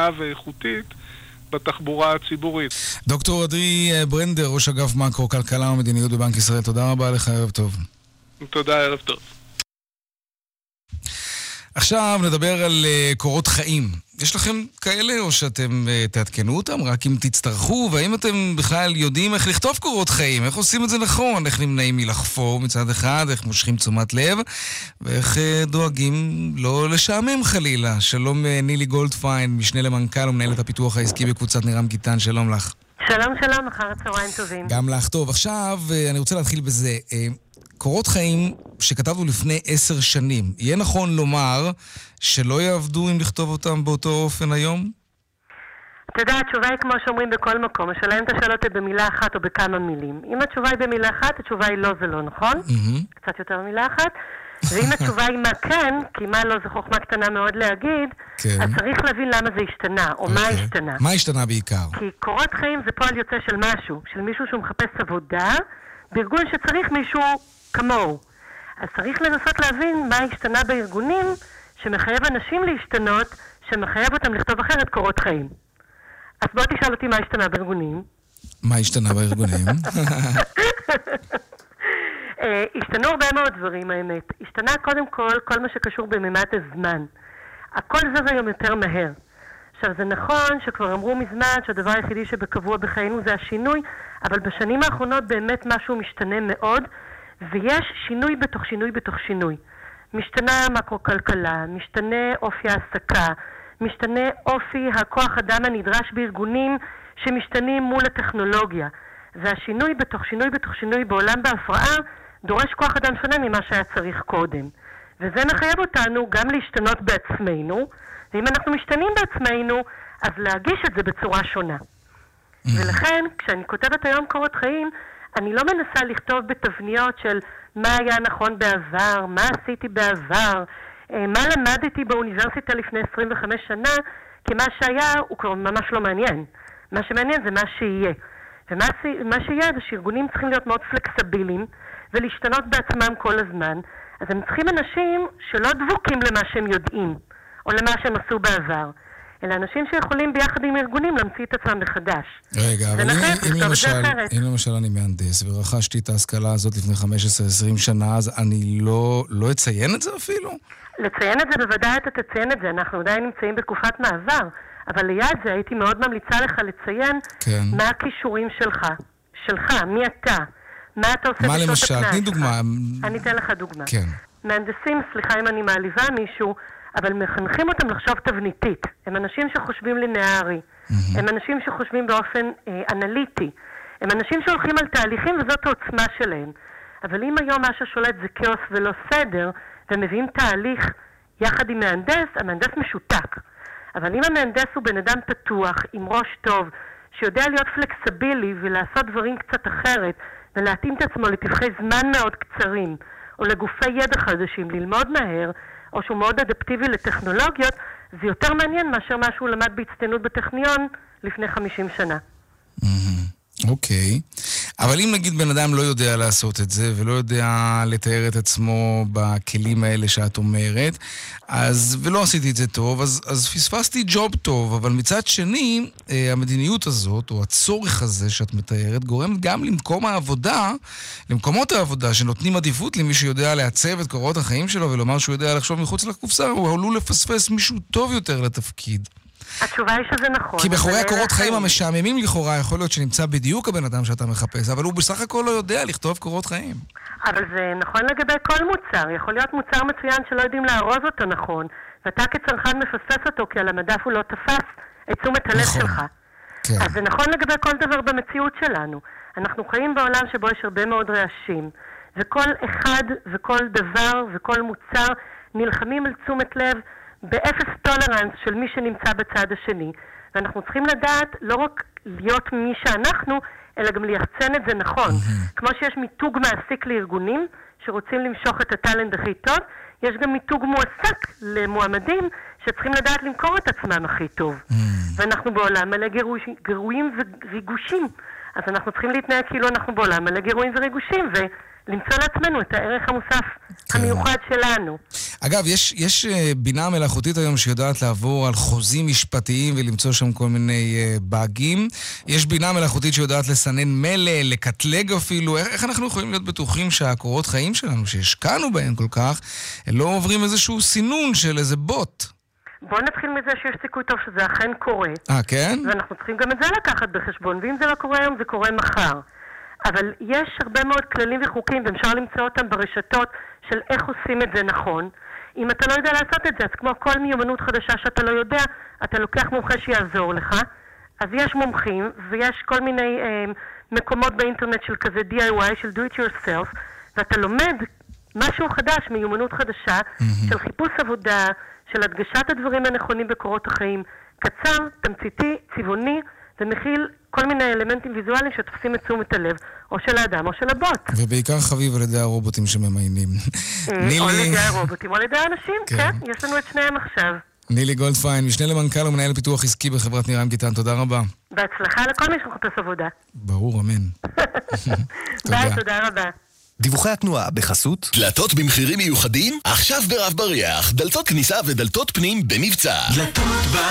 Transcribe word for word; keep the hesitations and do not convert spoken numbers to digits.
זמינה ואיכותית בתחבורה הציבורית. דוקטור אדרי ברנדר, ראש אגף מקרו, כלכלה ומדיניות בבנק ישראל, תודה רבה לך, ערב טוב. תודה, ערב טוב. עכשיו נדבר על uh, קורות חיים. יש לכם כאלה או שאתם uh, תעדכנו אותם רק אם תצטרכו? והאם אתם בכלל יודעים איך לכתוב קורות חיים? איך עושים את זה נכון? איך נמנעים מלחפור מצד אחד? איך מושכים תשומת לב? ואיך uh, דואגים לא לשעמם חלילה? שלום uh, נילי גולדפיין, משנה למנכ"ל ומנהלת הפיתוח העסקי בקבוצת נירם גיטן, שלום לך. שלום שלום, אחר הצהריים טובים. גם לך. טוב, עכשיו uh, אני רוצה להתחיל בזה. Uh, קורות חיים שכתבנו לפני עשר שנים, יהיה נכון לומר שלא יעבדו אם לכתוב אותם באותו אופן היום? אתה יודע, התשובה היא כמו שאומרים בכל מקום, השאלה אם אתה שואל אותי במילה אחת או בכמה מילים. אם התשובה היא במילה אחת, התשובה היא לא, זה לא נכון. Mm-hmm. קצת יותר במילה אחת. ואם התשובה היא מה כן, כי מה לא, זה חוכמה קטנה מאוד להגיד, כן. אז צריך להבין למה זה השתנה, או okay. מה השתנה. מה השתנה בעיקר? כי קורות חיים זה פועל יוצא של משהו, של מישהו שהוא מחפש עבודה, בארגון שצריך מישהו כמוהו. אז צריך לנסות להבין מה השתנה בארגונים שמחייב אנשים להשתנות, שמחייב אותם לכתוב אחרת קורות חיים. אז בוא תשאל אותי מה השתנה בארגונים. מה השתנה בארגונים? השתנו הרבה מאוד דברים, האמת. השתנה קודם כל כל מה שקשור בממד הזמן. הכל זז היום יותר מהר. עכשיו זה נכון שכבר אמרו מזמן שהדבר היחידי שבקבוע בחיינו זה השינוי, אבל בשנים האחרונות באמת משהו משתנה מאוד, ויש שינוי בתוך שינוי בתוך שינוי. משתנה מקרו-כלכלה, משתנה אופי העסקה, משתנה אופי הכוח אדם הנדרש בארגונים שמשתנים מול הטכנולוגיה. והשינוי בתוך שינוי בתוך שינוי בעולם בהפרעה דורש כוח אדם שונה ממה שהיה צריך קודם. וזה מחייב אותנו גם להשתנות בעצמנו, ואם אנחנו משתנים בעצמנו, אז להגיש את זה בצורה שונה. ולכן, כשאני כותבת היום קורות חיים, אני לא מנסה לכתוב בתבניות של מה היה נכון בעבר, מה עשיתי בעבר, מה למדתי באוניברסיטה לפני עשרים וחמש שנה, כי מה שהיה הוא כבר ממש לא מעניין. מה שמעניין זה מה שיהיה. ומה שיהיה זה שארגונים צריכים להיות מאוד פלקסביליים ולהשתנות בעצמם כל הזמן. אז הם צריכים אנשים שלא דבוקים למה שהם יודעים או למה שהם עשו בעבר, אלא אנשים שיכולים ביחד עם ארגונים להמציא את עצמם מחדש. רגע, אבל אם, אם, למשל, אם למשל אני מהנדס ורכשתי את ההשכלה הזאת לפני חמש עשרה עשרים שנה, אז אני לא, לא אציין את זה אפילו? לציין את זה בוודאי אתה תציין את זה, אנחנו עדיין נמצאים בתקופת מעבר, אבל ליד זה הייתי מאוד ממליצה לך לציין כן. מה הכישורים שלך, שלך, מי אתה, מה אתה עושה בשעות הפנאי. מה למשל? תני דוגמה. אני אתן לך דוגמה. כן. מהנדסים, סליחה אם אני מעליבה מישהו, אבל מחנכים אותם לחשוב תבניתית. הם אנשים שחושבים לינארי. Mm-hmm. הם אנשים שחושבים באופן אה, אנליטי. הם אנשים שהולכים על תהליכים וזאת העוצמה שלהם. אבל אם היום מה ששולט זה כאוס ולא סדר, ומביאים תהליך יחד עם מהנדס, המהנדס משותק. אבל אם המהנדס הוא בן אדם פתוח, עם ראש טוב, שיודע להיות פלקסבילי ולעשות דברים קצת אחרת, ולהתאים את עצמו לטווחי זמן מאוד קצרים, או לגופי ידע חדשים, ללמוד מהר, או שהוא מאוד אדפטיבי לטכנולוגיות, זה יותר מעניין מאשר מה שהוא למד בהצטיינות בטכניון לפני חמישים שנה. אוקיי. אבל אם נגיד בן אדם לא יודע לעשות את זה, ולא יודע לתאר את עצמו בכלים האלה שאת אומרת, אז, ולא עשיתי את זה טוב, אז, אז פספסתי ג'וב טוב, אבל מצד שני, המדיניות הזאת, או הצורך הזה שאת מתארת, גורם גם למקום העבודה, למקומות העבודה, שנותנים עדיפות למי שיודע לעצב את קורות החיים שלו, ולומר שהוא יודע לחשוב מחוץ לקופסה, הוא עלול לפספס מישהו טוב יותר לתפקיד. התשובה היא שזה נכון. כי בחורי הקורות חיים המשעממים לכאורה יכול להיות שנמצא בדיוק הבן אדם שאתה מחפש, אבל הוא בסך הכל לא יודע לכתוב קורות חיים. אבל זה נכון לגבי כל מוצר. יכול להיות מוצר מצוין שלא יודעים לארוז אותו נכון, ואתה כצרכן מפספס אותו כי על המדף הוא לא תפס את תשומת הלב נכון. שלך. כן. אז זה נכון לגבי כל דבר במציאות שלנו. אנחנו חיים בעולם שבו יש הרבה מאוד רעשים, וכל אחד וכל דבר וכל מוצר נלחמים על תשומת לב באפס טולרנס של מי שנמצא בצד השני. ואנחנו צריכים לדעת לא רק להיות מי שאנחנו, אלא גם לייחצן את זה נכון. Mm-hmm. כמו שיש מיתוג מעסיק לארגונים שרוצים למשוך את הטלנט הכי טוב, יש גם מיתוג מועסק למועמדים שצריכים לדעת למכור את עצמם הכי טוב. Mm-hmm. ואנחנו בעולם מלא גירוש, גירויים וריגושים. אז אנחנו צריכים להתנהג כאילו אנחנו בעולם מלא גירויים וריגושים, ולמצוא לעצמנו את הערך המוסף כן. המיוחד שלנו. אגב, יש, יש בינה מלאכותית היום שיודעת לעבור על חוזים משפטיים ולמצוא שם כל מיני uh, באגים. יש בינה מלאכותית שיודעת לסנן מלא, לקטלג אפילו. איך, איך אנחנו יכולים להיות בטוחים שהקורות חיים שלנו, שהשקענו בהן כל כך, לא עוברים איזשהו סינון של איזה בוט? בואו נתחיל מזה שיש סיכוי טוב שזה אכן קורה. אה, כן? ואנחנו צריכים גם את זה לקחת בחשבון, ואם זה לא קורה היום, זה קורה מחר. אבל יש הרבה מאוד כללים וחוקים, ואפשר למצוא אותם ברשתות של איך עושים את זה נכון. אם אתה לא יודע לעשות את זה, אז כמו כל מיומנות חדשה שאתה לא יודע, אתה לוקח מומחה שיעזור לך. אז יש מומחים, ויש כל מיני אה, מקומות באינטרנט של כזה די איי וואי, של do it yourself, ואתה לומד משהו חדש, מיומנות חדשה, mm-hmm. של חיפוש עבודה, של הדגשת הדברים הנכונים בקורות החיים, קצר, תמציתי, צבעוני, ומכיל כל מיני אלמנטים ויזואליים שתופסים את תשומת הלב, או של האדם או של הבוט. ובעיקר חביב על ידי הרובוטים שממיינים. או על ידי הרובוטים, או על ידי האנשים, כן, יש לנו את שניהם עכשיו. נילי גולדפיין, משנה למנכ"ל ומנהל פיתוח עסקי בחברת נירם גיטן, תודה רבה. בהצלחה לכל מי שמחפש עבודה. ברור, אמן. ביי, תודה רבה. דיווחי התנועה בחסות דלתות במחירים מיוחדים? עכשיו ברב בריח, דלתות כניסה ודלתות פנים במבצע. דלתות